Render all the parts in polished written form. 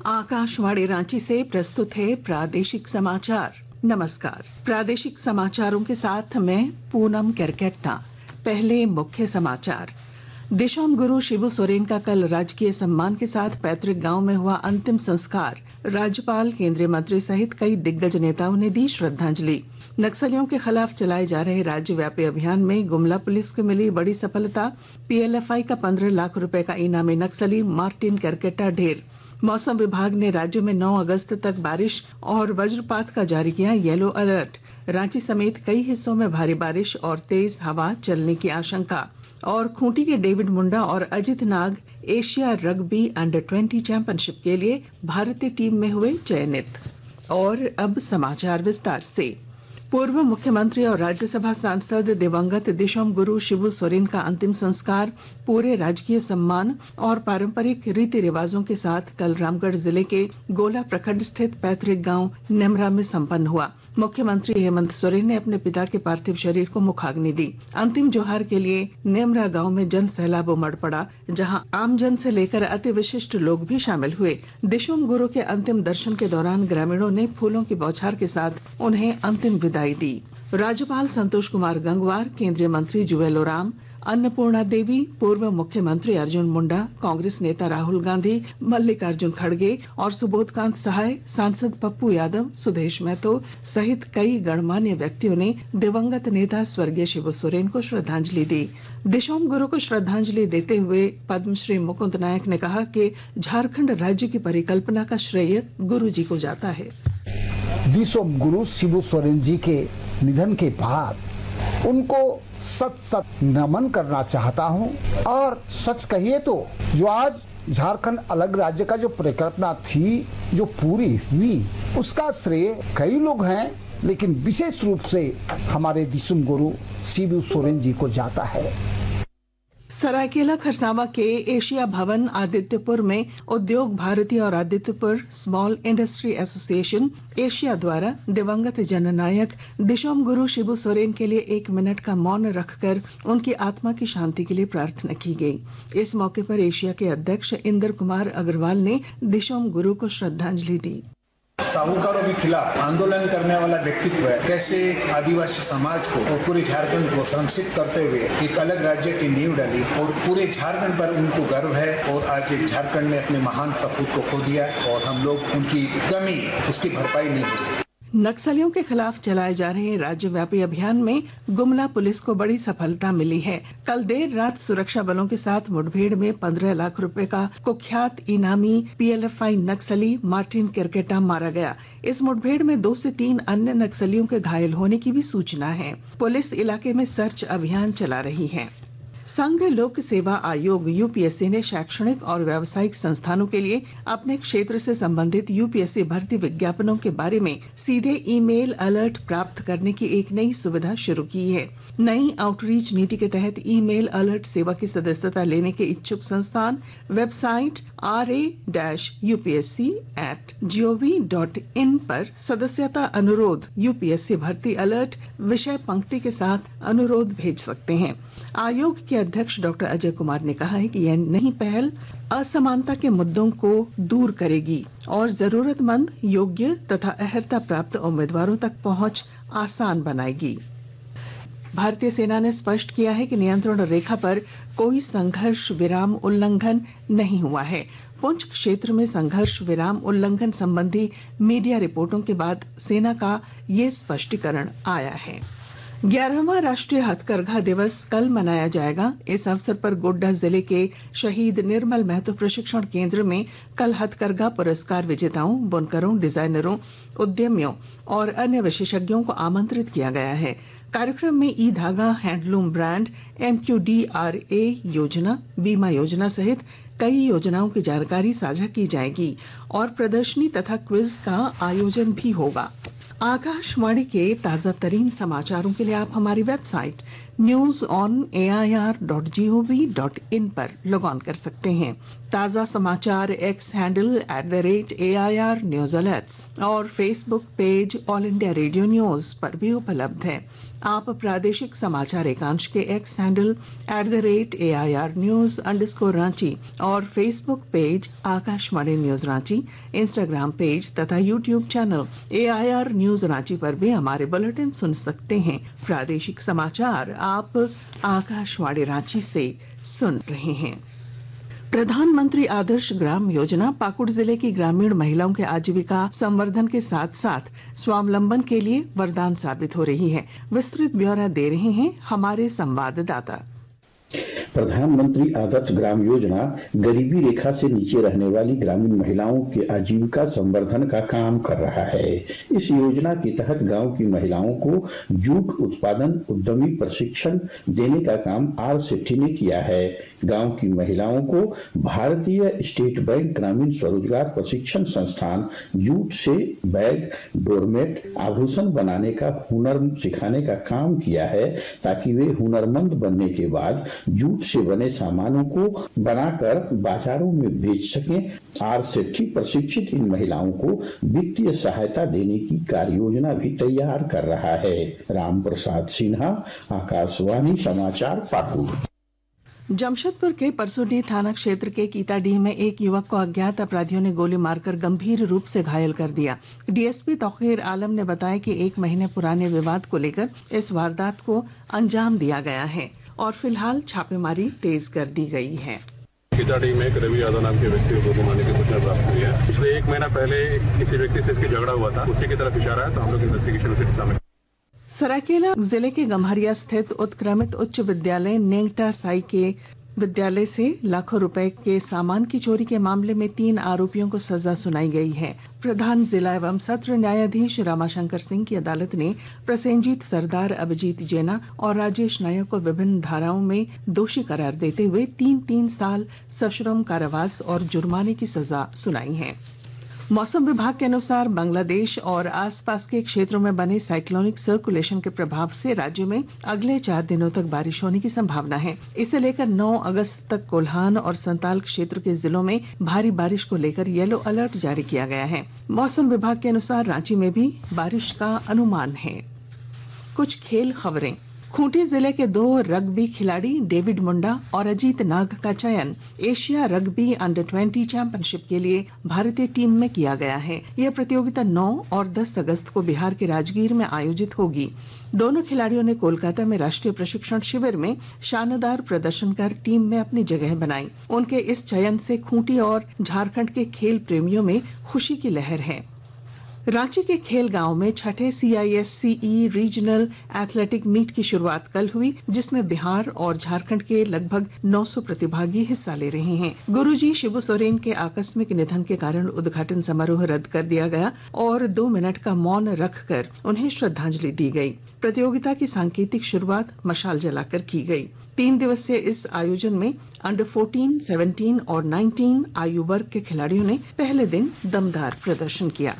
आकाशवाणी रांची से प्रस्तुत है प्रादेशिक समाचार। नमस्कार। प्रादेशिक समाचारों के साथ मैं पूनम केरकेट्टा। पहले मुख्य समाचार। दिशोम गुरु शिबू सोरेन का कल राजकीय सम्मान के साथ पैतृक गांव में हुआ अंतिम संस्कार। राज्यपाल, केंद्रीय मंत्री सहित कई दिग्गज नेताओं ने दी श्रद्धांजलि। नक्सलियों के खिलाफ चलाए जा रहे राज्यव्यापी अभियान में गुमला पुलिस को मिली बड़ी सफलता। पीएलएफआई का 15 लाख रुपए का इनामी नक्सली मार्टिन केरकेट्टा ढेर। मौसम विभाग ने राज्य में 9 अगस्त तक बारिश और वज्रपात का जारी किया येलो अलर्ट। रांची समेत कई हिस्सों में भारी बारिश और तेज हवा चलने की आशंका। और खूंटी के डेविड मुंडा और Ajit Nag Asia rugby under 20 championship के लिए भारतीय टीम में हुए चयनित। और अब समाचार विस्तार से। पूर्व मुख्यमंत्री और राज्यसभा सांसद दिवंगत दिशोम गुरु शिबू सोरेन का अंतिम संस्कार पूरे राजकीय सम्मान और पारंपरिक रीति रिवाजों के साथ कल रामगढ़ जिले के गोला प्रखंड स्थित पैतृक गांव नेमरा में संपन्न हुआ। मुख्यमंत्री हेमंत सोरेन ने अपने पिता के पार्थिव शरीर को मुखाग्नि दी। अंतिम जोहार के लिए नेमरा गांव में जन सैलाब उमड़ पड़ा, जहां आमजन से लेकर अति विशिष्ट लोग भी शामिल हुए। दिशोम गुरु के अंतिम दर्शन के दौरान ग्रामीणों ने फूलों की बौछार के साथ उन्हें अंतिम विदाई दी। राज्यपाल संतोष कुमार गंगवार, केंद्रीय मंत्री जुएल ओराम, अन्नपूर्णा देवी, पूर्व मुख्यमंत्री अर्जुन मुंडा, कांग्रेस नेता राहुल गांधी, मल्लिकार्जुन खड़गे और सुबोधकांत सहाय, सांसद पप्पू यादव, सुदेश महतो सहित कई गणमान्य व्यक्तियों ने दिवंगत नेता स्वर्गीय शिबू सोरेन को श्रद्धांजलि दी। दिशोम गुरु को श्रद्धांजलि देते हुए पद्मश्री मुकुंद नायक ने कहा कि झारखंड राज्य की परिकल्पना का श्रेय गुरु जी को जाता है। दिशोम गुरु शिबू सोरेन जी के निधन के बाद उनको सत नमन करना चाहता हूं। और सच कहिए तो जो आज झारखंड अलग राज्य का जो परिकल्पना थी, जो पूरी हुई, उसका श्रेय कई लोग हैं, लेकिन विशेष रूप से हमारे दिशोम गुरु शिबू सोरेन जी को जाता है। सरायकेला खरसावां के एशिया भवन आदित्यपुर में उद्योग भारती और Adityapur small industry association Asia द्वारा दिवंगत जननायक दिशोम गुरु शिबू सोरेन के लिए 1 मिनट का मौन रखकर उनकी आत्मा की शांति के लिए प्रार्थना की गई। इस मौके पर एशिया के अध्यक्ष इंदर कुमार अग्रवाल ने दिशोम गुरु को श्रद्धांजलि दी। साहूकारों के खिलाफ आंदोलन करने वाला व्यक्तित्व है। कैसे आदिवासी समाज को और पूरे झारखंड को संरक्षित करते हुए एक अलग राज्य की नींव डाली और पूरे झारखंड पर उनको गर्व है। और आज एक झारखंड ने अपने महान सपूत को खो दिया और हम लोग उनकी कमी, उसकी भरपाई नहीं हो सकी। नक्सलियों के खिलाफ चलाए जा रहे राज्यव्यापी अभियान में गुमला पुलिस को बड़ी सफलता मिली है। कल देर रात सुरक्षा बलों के साथ मुठभेड़ में 15 लाख रुपए का कुख्यात इनामी पीएलएफआई नक्सली मार्टिन केरकेट्टा मारा गया। इस मुठभेड़ में 2 से 3 अन्य नक्सलियों के घायल होने की भी सूचना है। पुलिस इलाके में सर्च अभियान चला रही है। संघ लोक सेवा आयोग यूपीएससी ने शैक्षणिक और व्यावसायिक संस्थानों के लिए अपने क्षेत्र से संबंधित यूपीएससी भर्ती विज्ञापनों के बारे में सीधे ईमेल अलर्ट प्राप्त करने की एक नई सुविधा शुरू की है। नई आउटरीच नीति के तहत ईमेल अलर्ट सेवा की सदस्यता लेने के इच्छुक संस्थान वेबसाइट ra-upsc@gov.in पर सदस्यता अनुरोध यूपीएससी भर्ती अलर्ट विषय पंक्ति के साथ अनुरोध भेज सकते हैं। आयोग के अध्यक्ष डॉक्टर अजय कुमार ने कहा है कि यह नई पहल असमानता के मुद्दों को दूर करेगी और जरूरतमंद, योग्य तथा अहर्ता प्राप्त उम्मीदवारों तक पहुंच आसान बनाएगी। भारतीय सेना ने स्पष्ट किया है कि नियंत्रण रेखा पर कोई संघर्ष विराम उल्लंघन नहीं हुआ है। पुंछ क्षेत्र में संघर्ष विराम उल्लंघन संबंधी मीडिया रिपोर्टों के बाद सेना का ये स्पष्टीकरण आया है। 11वां राष्ट्रीय हथकरघा दिवस कल मनाया जाएगा। इस अवसर पर गोड्डा जिले के शहीद निर्मल महतो प्रशिक्षण केंद्र में कल हथकरघा पुरस्कार विजेताओं, बुनकरों, डिजाइनरों, उद्यमियों और अन्य विशेषज्ञों को आमंत्रित किया गया है। कार्यक्रम में ई धागा, हैंडलूम ब्रांड, MQDRA योजना, बीमा योजना सहित कई योजनाओं की जानकारी साझा की जाएगी और प्रदर्शनी तथा क्विज का आयोजन भी होगा। आकाशवाणी के ताजा तरीन समाचारों के लिए आप हमारी वेबसाइट news.on.air.gov.in पर लॉग ऑन कर सकते हैं। ताजा समाचार X handle @AIR news alerts और Facebook page All India Radio news पर भी उपलब्ध है। आप प्रादेशिक समाचार एकांश के एक्स हैंडल @AIR news_रांची और Facebook page Akashvani news Ranchi, Instagram page तथा YouTube channel AIR news Ranchi पर भी हमारे बुलेटिन सुन सकते हैं। प्रादेशिक समाचार आप आकाशवाणी रांची से सुन रहे हैं। प्रधानमंत्री आदर्श ग्राम योजना पाकुड़ जिले की ग्रामीण महिलाओं के आजीविका संवर्धन के साथ साथ स्वावलंबन के लिए वरदान साबित हो रही है। विस्तृत ब्यौरा दे रहे हैं हमारे संवाददाता। प्रधानमंत्री आदर्श ग्राम योजना गरीबी रेखा से नीचे रहने वाली ग्रामीण महिलाओं के आजीविका संवर्धन का काम कर रहा है। इस योजना के तहत गांव की महिलाओं को जूट उत्पादन उद्यमी प्रशिक्षण देने का काम RCEP ने किया है। गांव की महिलाओं को भारतीय स्टेट बैंक ग्रामीण स्वरोजगार प्रशिक्षण संस्थान जूट से बैग, डोरमेट, आभूषण बनाने का हुनर सिखाने का काम किया है, ताकि वे हुनरमंद बनने के बाद जूट से बने सामानों को बनाकर बाजारों में बेच सकें। RCEP प्रशिक्षित इन महिलाओं को वित्तीय सहायता देने की कार्य योजना भी तैयार कर रहा है। राम प्रसाद सिन्हा, आकाशवाणी समाचार, पाकुड़। जमशेदपुर के परसोडी थाना क्षेत्र के कीताडीह में एक युवक को अज्ञात अपराधियों ने गोली मारकर गंभीर रूप से घायल कर दिया। डीएसपी तौकीर आलम ने बताया कि 1 महीने पुराने विवाद को लेकर इस वारदात को अंजाम दिया गया है और फिलहाल छापेमारी तेज कर दी गई है। कीताडीह में एक रवि यादव नाम के व्यक्ति को गोली मारने की सूचना प्राप्त हुई है। पिछले 1 महीना पहले किसी व्यक्ति से इसकी झगड़ा हुआ था, उसी की तरफ इशारा है, तो हम लोग इन्वेस्टिगेशन उसी दिशा में। सरायकेला जिले के गम्हरिया स्थित उत्क्रमित उच्च विद्यालय नेंगटा साई के विद्यालय से लाखों रुपए के सामान की चोरी के मामले में 3 आरोपियों को सजा सुनाई गई है। प्रधान जिला एवं सत्र न्यायाधीश रामाशंकर सिंह की अदालत ने प्रसेनजीत सरदार, अभिजीत जेना और राजेश नायक को विभिन्न धाराओं में दोषी करार देते हुए 3-3 साल सश्रम कारावास और जुर्माने की सजा सुनाई है। मौसम विभाग के अनुसार बांग्लादेश और आसपास के क्षेत्रों में बने साइक्लोनिक सर्कुलेशन के प्रभाव से राज्य में अगले 4 दिनों तक बारिश होने की संभावना है। इसे लेकर 9 अगस्त तक कोल्हान और संताल क्षेत्र के जिलों में भारी बारिश को लेकर येलो अलर्ट जारी किया गया है। मौसम विभाग के अनुसार रांची में भी बारिश का अनुमान है। कुछ खेल खबरें। खूंटी जिले के 2 रग्बी खिलाड़ी डेविड मुंडा और अजीत नाग का चयन एशिया रग्बी अंडर-20 चैंपियनशिप के लिए भारतीय टीम में किया गया है। यह प्रतियोगिता 9 और 10 अगस्त को बिहार के राजगीर में आयोजित होगी। दोनों खिलाड़ियों ने कोलकाता में राष्ट्रीय प्रशिक्षण शिविर में शानदार प्रदर्शन कर टीम में अपनी जगह बनाई। उनके इस चयन से खूंटी और झारखंड के खेल प्रेमियों में खुशी की लहर है। रांची के खेल गांव में 6ठे CISCE रीजनल एथलेटिक मीट की शुरुआत कल हुई, जिसमें बिहार और झारखंड के लगभग 900 प्रतिभागी हिस्सा ले रहे हैं। गुरुजी शिबू सोरेन के आकस्मिक निधन के कारण उद्घाटन समारोह रद्द कर दिया गया और 2 मिनट का मौन रखकर उन्हें श्रद्धांजलि दी गई। प्रतियोगिता की सांकेतिक शुरुआत मशाल जलाकर की गई। 3 दिवसीय इस आयोजन में अंडर 14, 17 और 19 आयु वर्ग के खिलाड़ियों ने पहले दिन दमदार प्रदर्शन किया।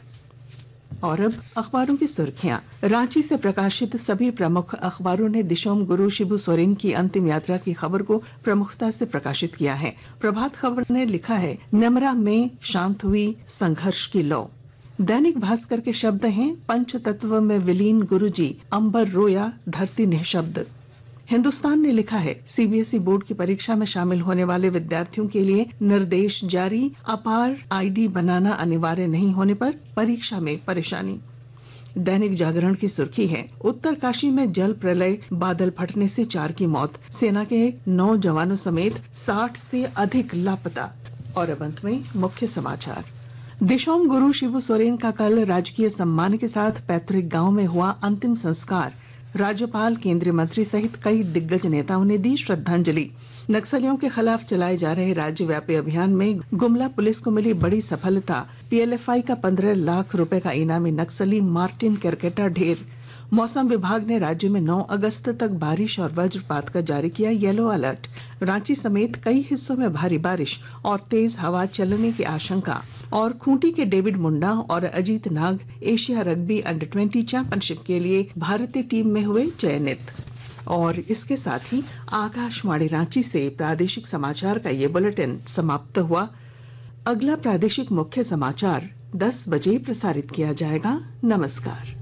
और अब अखबारों की सुर्खियां। रांची से प्रकाशित सभी प्रमुख अखबारों ने दिशोम गुरु शिबू सोरेन की अंतिम यात्रा की खबर को प्रमुखता से प्रकाशित किया है। प्रभात खबर ने लिखा है, नेमरा में शांत हुई संघर्ष की लौ। दैनिक भास्कर के शब्द हैं, पंचतत्व में विलीन गुरुजी, अंबर रोया धरती निःशब्द। हिंदुस्तान ने लिखा है, CBSE बोर्ड की परीक्षा में शामिल होने वाले विद्यार्थियों के लिए निर्देश जारी, अपार ID बनाना अनिवार्य नहीं होने पर परीक्षा में परेशानी। दैनिक जागरण की सुर्खी है, उत्तरकाशी में जल प्रलय, बादल फटने से 4 की मौत, सेना के 9 जवानों समेत 60 से अधिक लापता। और अब अंत में मुख्य समाचार। दिशोम गुरु शिबू सोरेन का कल राजकीय सम्मान के साथ पैतृक गांव में हुआ अंतिम संस्कार। राज्यपाल, केंद्रीय मंत्री सहित कई दिग्गज नेताओं ने दी श्रद्धांजलि। नक्सलियों के खिलाफ चलाए जा रहे राज्यव्यापी अभियान में गुमला पुलिस को मिली बड़ी सफलता। PLFI का 15 लाख रुपए का इनामी नक्सली मार्टिन केरकेटा ढेर। मौसम विभाग ने राज्य में 9 अगस्त तक बारिश और वज्रपात का जारी किया येलो अलर्ट। रांची समेत कई हिस्सों में भारी बारिश और तेज हवा चलने की आशंका। और खूंटी के डेविड मुंडा और Ajit Nag Asia rugby under twenty championship के लिए भारतीय टीम में हुए चयनित। और इसके साथ ही आकाशवाणी रांची से प्रादेशिक समाचार का ये बुलेटिन समाप्त हुआ। अगला प्रादेशिक मुख्य समाचार 10 बजे प्रसारित किया जाएगा। नमस्कार।